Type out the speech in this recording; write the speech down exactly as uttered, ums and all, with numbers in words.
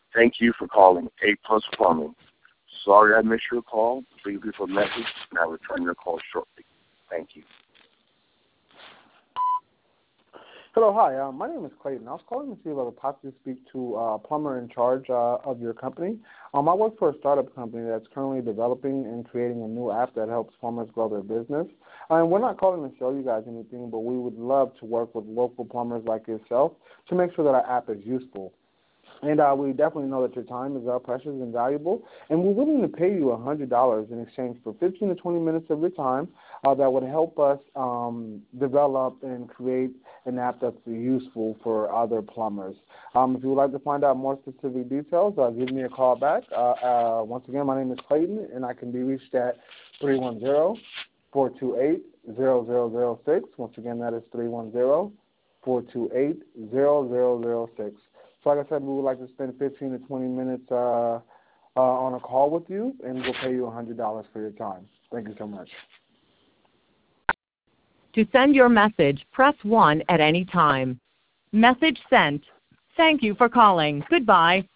Thank you for calling A Plus Plumbing. Sorry I missed your call. Please leave a message, and I'll return your call shortly. Thank you. Hello, hi. Uh, my name is Clayton. I was calling to see if I could possibly speak to uh, a plumber in charge uh, of your company. Um, I work for a startup company that's currently developing and creating a new app that helps plumbers grow their business. Uh, and we're not calling to show you guys anything, but we would love to work with local plumbers like yourself to make sure that our app is useful. And uh, we definitely know that your time is uh, precious and valuable, and we're willing to pay you one hundred dollars in exchange for fifteen to twenty minutes of your time uh, that would help us um, develop and create an app that's useful for other plumbers. Um, if you would like to find out more specific details, uh, give me a call back. Uh, uh, once again, my name is Clayton, and I can be reached at three one zero, four two eight, zero zero zero six. Once again, that is three one zero, four two eight, zero zero zero six. So like I said, we would like to spend fifteen to twenty minutes uh, uh, on a call with you, and we'll pay you one hundred dollars for your time. Thank you so much. To send your message, press one at any time. Message sent. Thank you for calling. Goodbye.